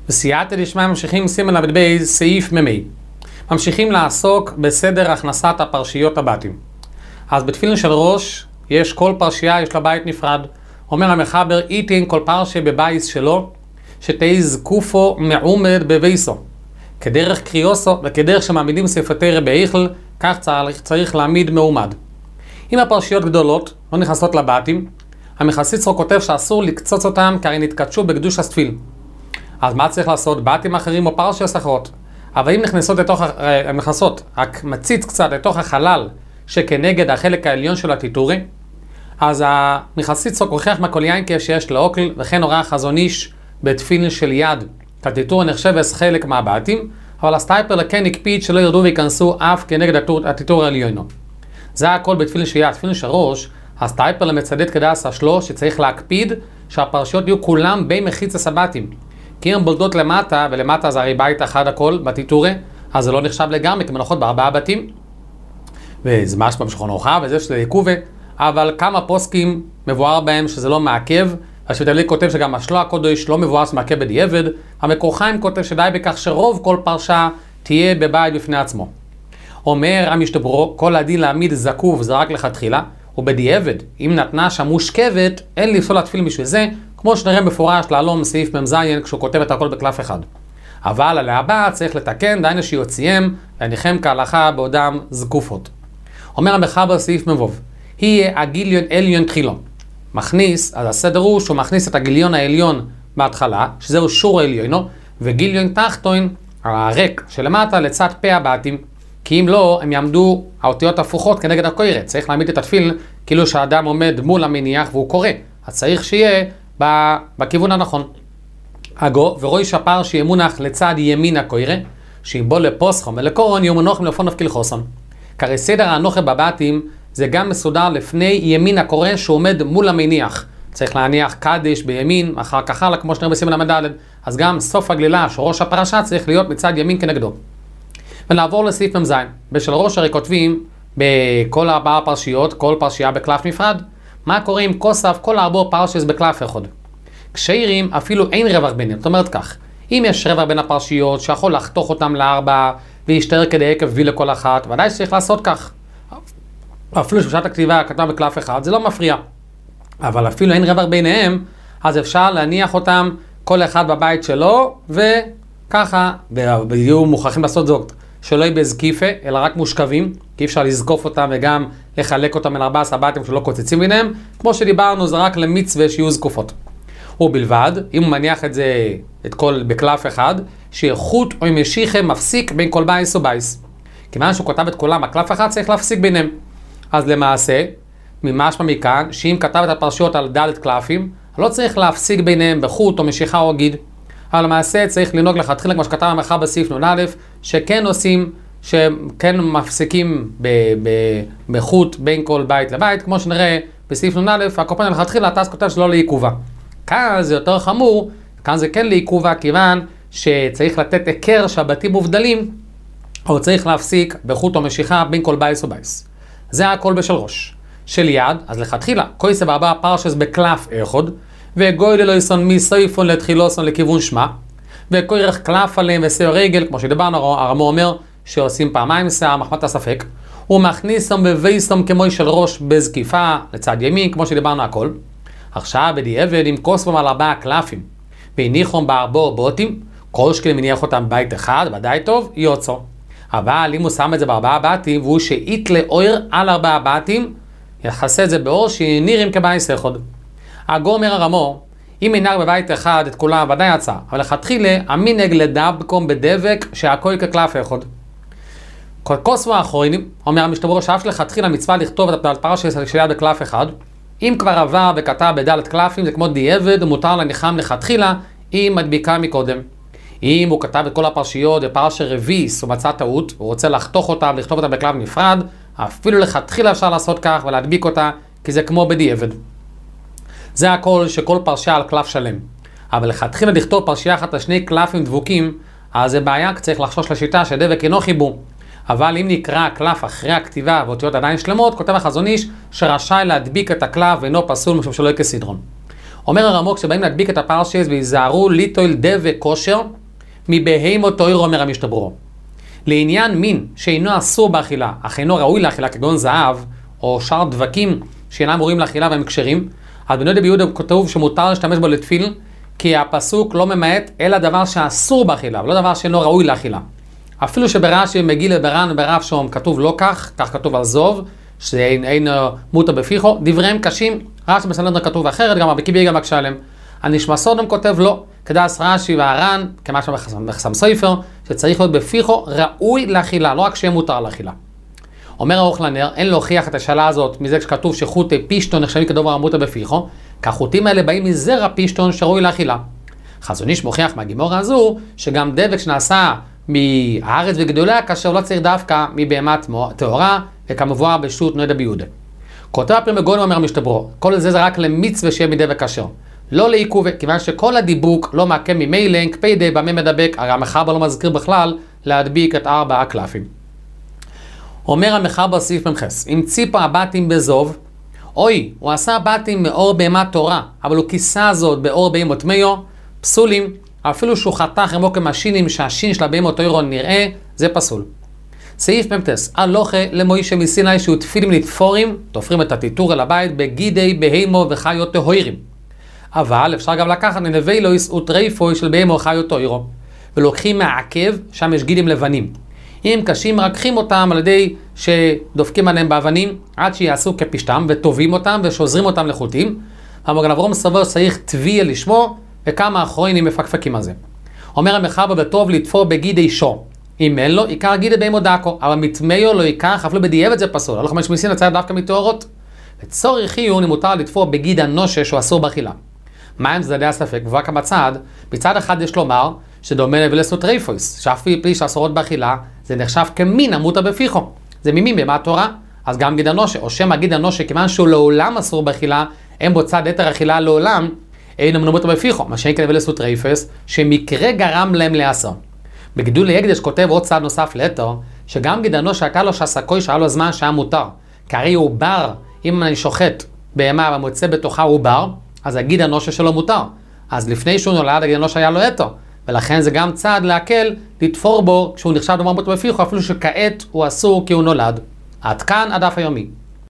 בסייעתא דשמיא ממשיכים סימן ל"ב סעיף מ"ה. ממשיכים לעסוק בסדר הכנסת הפרשיות הבתים. אז בתפילין של ראש יש כל פרשייה, יש לה בית נפרד. אומר המחבר, איתין כל פרשיה בבייס שלו, שתהי זקופו מעומד בבייסו. כדרך קריאוסו וכדרך שמעמידים ספתי רבי איכל, כך צריך להעמיד מעומד. אם הפרשיות גדולות לא נכנסות לבתים, המחסידסו כותב שאסור לקצוץ אותם, כי הרי נתקדשו בקדוש התפיל. אז מה צריך לעשות? בתים אחרים או פרשיות אחרות. אבל אם נכנסות, רק מציץ קצת לתוך החלל שכנגד החלק העליון של הטיטורי, אז המחסידסו הוכיח מכל יין שיש לאוקל, וכן הוראה חזון איש בתפילין של יד. הטיטורי נחשב חלק מהבתים, אבל הסטייפר כן הקפיד שלא ירדו וייכנסו אף כנגד הטיטורי העליונו. זה הכל בתפילין של יד. תפילין של ראש, הסטייפר מצדד כדעשה שלו שצריך להקפיד שהפרשיות יהיו כולם בין מחיצת הבתים. כי אם בולדות למטה, ולמטה זה הרי בית אחד הכל בטיטורי, אז זה לא נחשב לגמרי, כי מנחות בארבעה בתים. וזה משמע בשולחן ערוך, וזה שזה עיכובה, אבל כמה פוסקים מבואר בהם שזה לא מעכב, השבט כותב שגם השלוע הקודש לא מבואר שמעכב בדיעבד, המקור חיים כותב שדי בכך שרוב כל פרשה תהיה בבית בפני עצמו. אומר המשתברו, כל הדין להעמיד זקוף זה רק לכתחילה, ובדיעבד, אם נתנה שם מושכבת, אין לפסול התפיל בשביל זה, כמו שנראה מפורש לעלום סעיף מ"ז כשהוא כותב את הכל בקלף אחד. אבל על הבא צריך לתקן, דיינו שיוציאם, להניחם כהלכה בעודם זקופות. אומר המחבר סעיף מבוב, יהיה הגיליון עליון תחילו. מכניס, אז הסדר הוא שהוא מכניס את הגיליון העליון בהתחלה, שזהו שור העליונו, וגיליון תחתון, הריק שלמטה לצד פה הבתים, כי אם לא, הם יעמדו האותיות הפוכות כנגד הקוירת. צריך להעמיד את התפיל כאילו שהאדם עומד מול המניח והוא קורא. אז צריך שיהיה בכיוון הנכון. הגו ורואי שפר שיהיה מונח לצד ימין הקוירה, שאם בו לפוסחום ולקורון יהיו מנוחים לפון נפקיל חוסון. כרי סדר הנוחה בבתים זה גם מסודר לפני ימין הקורא שעומד מול המניח. צריך להניח קדש בימין, אחר כך הלאה, כמו שנראה בסימן המדד. אז גם סוף הגלילה, שראש הפרשה צריך להיות מצד ימין כנגדו. ונעבור לסעיף מ"ז. בשל ראש הרי כותבים בכל ארבעה פרשיות, כל פרשייה בקלף נפרד. מה קורה אם כוסף כל ארבעה פרשיות בקלף אחד? כשעירים אפילו אין רווח ביניהם. זאת אומרת כך, אם יש רווח בין הפרשיות שיכול לחתוך אותם לארבע ולהשתער כדי עקב וי לכל אחת, ודאי שצריך לעשות כך. אפילו שבשעת הכתיבה כתב בקלף אחד, זה לא מפריע. אבל אפילו אין רווח ביניהם, אז אפשר להניח אותם כל אחד בבית שלו, וככה, ויהיו מוכרחים לעשות זאת. שלא יהיה בזקיפה, אלא רק מושכבים, כי אפשר לזקוף אותם וגם לחלק אותם אל 14 בתים שלא קוצצים ביניהם. כמו שדיברנו, זה רק למצווה שיהיו זקופות. ובלבד, אם הוא מניח את זה, את כל בקלף אחד, שיהיה חוט או משיחה מפסיק בין כל בייס או בייס. כיוון שהוא כתב את כולם, הקלף אחד צריך להפסיק ביניהם. אז למעשה, משמע מכאן, שאם כתב את הפרשיות על ד' קלפים, לא צריך להפסיק ביניהם בחוט או משיכה או גיד. אבל למעשה צריך לנהוג לכתחילה, כמו שכתב המחבר בסעיף נ"א, שכן עושים, שכן מפסיקים בחוט בין כל בית לבית, כמו שנראה בסעיף נ"א, הקופון לכתחילה, התס כותב שלא לעיכובה. כאן זה יותר חמור, כאן זה כן לעיכובה, כיוון שצריך לתת עיקר שהבתים מובדלים, או צריך להפסיק בחוט או משיכה בין כל בייס או בייס. זה הכל בשל ראש. של יד, אז לכתחילה, כויסה בארבעה פרשס בקלף אחד, וגוי לא יסון מסייפון לתחילוסון לכיוון שמה, וכוירך קלף עליהם ושיער רגל, כמו שדיברנו, הרמו אומר שעושים פעמיים שיער, מחמת הספק, הוא מכניסם בבייסם כמו של ראש בזקיפה לצד ימין, כמו שדיברנו הכל. עכשיו בדיעבד עם כוספם על 4 קלפים, והניחום בארבעה בוטים, כל שכן מניח אותם בית אחד, ודאי טוב, יוצא. אבל אם הוא שם את זה ב4 בתים, והוא שאית לאויר על 4 בתים, יחסה את זה באור שנראים כבייס אחד. הגו אומר הרמו, אם ינהג בבית אחד את כולם ודאי יצא, אבל לכתחילה המנהג לדבקום בדבק שהכל כקלף אחד. כוספו האחרונים, אומר המשתברו שאף לכתחילה מצווה לכתוב את הפרשה של יד בקלף אחד, אם כבר עבר וכתב בד' קלפים זה כמו דיעבד, מותר לניחם לכתחילה אם מדביקה מקודם. אם הוא כתב את כל הפרשיות בפרשה רביעיס ומצא טעות, הוא רוצה לחתוך אותה ולכתוב אותה בקלף נפרד, אפילו לכתחילה אפשר לעשות כך ולהדביק אותה, כי זה כמו בדיעבד. זה הכל שכל פרשיה על קלף שלם. אבל לכתחילה לכתוב פרשיה אחת לשני קלפים דבוקים, אז זה בעיה, צריך לחשוש לשיטה שדבק אינו חיבור. אבל אם נקרא קלף אחרי הכתיבה ואותיות עדיין שלמות, כותב החזון איש שרשאי להדביק את הקלף ואינו פסול משום שלא יהיה כסדרון. אומר הרמוק שבאים להדביק את הפרשס ויזהרו ליטויל דבק כושר, מבהמות תוירו, אומר המשתברו. לעניין מין שאינו אסור באכילה, אך אינו ראוי לאכילה, כגון זהב או שאר דבקים שאינם ראויים לאכילה והם כשרים, אז בנוידא ביהודה כתוב שמותר להשתמש בו לתפיל, כי הפסוק לא ממעט אלא דבר שאסור באכילה, ולא דבר שאינו ראוי לאכילה. אפילו שברש"י מגילה בר"ן ברב שום כתוב לא כך, כך כתוב על זוב, שאין מותר בפיחו, דבריהם קשים, רש"י בסנהדרין כתוב אחרת, גם רבי קיבי גם מקשה עליהם. הנשמע סודם כותב לא, כדאס רש"י והר"ן, כמה שבחסם סופר, שצריך להיות בפיחו ראוי לאכילה, לא רק שיהיה מותר לאכילה. אומר האורך לנר, אין להוכיח את השאלה הזאת מזה שכתוב שחוטי פישטון נחשבים כדבר המותר בפיחו, כי החוטים האלה באים מזרע פישטון שראוי לאכילה. חזון איש מוכיח מהגימורה הזו, שגם דבק שנעשה מהארץ וגדולה, כאשר לא צריך דווקא מבהמת טהורה, וכמבואר בשו"ת נוידא ביהודה. כותב הפרי מגויים אומר המשתברו, כל זה רק למצווה שיהיה מדבק כשר. לא לעיכוב, כיוון שכל הדיבוק לא מעקם ממילא, קפידי במה מדבק, הרי המחבר לא מזכיר בכלל להדביק את 4 הקלפים. אומר המחבר סעיף ממחס, אם ציפה הבתים בזוב, אוי, הוא עשה בתים מאור בהמת תורה, אבל הוא כיסה זאת באור בהמות מיו, פסולים, אפילו שהוא חתך עמו כמשינים שהשין של הבהמות תורה נראה, זה פסול. סעיף ממתס, הלוכה למוישה מסיני שהוא תפילים לתפורים, תופרים את הטיטור אל הבית בגידי בהמו וחיות טהורים. אבל אפשר גם לקחת מנבי לויס וטרייפוי של בהמו וחיות טהורו, ולוקחים מהעקב, שם יש גידים לבנים. אם קשים מרקחים אותם על ידי שדופקים עליהם באבנים, עד שיעשו כפשתם וטובים אותם ושוזרים אותם לחוטים. המגן אברום סבר צריך טביע לשמו, וכמה אחרונים מפקפקים על זה. אומר המחבר בטוב לתפור בגידי שור. אם אין לו, עיקר גידי בהמו דקו, אבל מתמיו לא ייקח, אפילו בדיעבד זה פסול. הלוך חמש מסין לצייר דווקא מטהורות. לצורך עיון מותר לתפור בגיד הנושה שהוא אסור באכילה. מה הם צדדי הספק? ובא בצד, מצד אחד יש לומר שדומה לבלסו טרייפויס, שאף פי שאסורות באכילה, זה נחשב כמין המותר בפיחו. זה ממין בהמת תורה, אז גם גיד הנושה, או שמא גיד הנושה, כיוון שהוא לעולם אסור באכילה, אין בו צד יתר אכילה לעולם, אין המותר בפיחו, מה שאין כבלסו טרייפויס, שמקרה גרם להם לאסור. בגידול הקדש כותב עוד צד נוסף ליתר, שגם גיד הנושה הייתה לו שהסקוי שהיה לו זמן שהיה מותר, כי הרי הוא בר, אם אני שוחט בהמה ומוצא בתוכה הוא בר, אז הגיד הנושה שלו מותר. אז לפני שהוא נולד, הגיד הנושה היה לו יתר. ולכן זה גם צעד להקל לתפור בו כשהוא נחשב דבר מותר בפיחו, אפילו שכעת הוא אסור כי הוא נולד. עד כאן הדף היומי.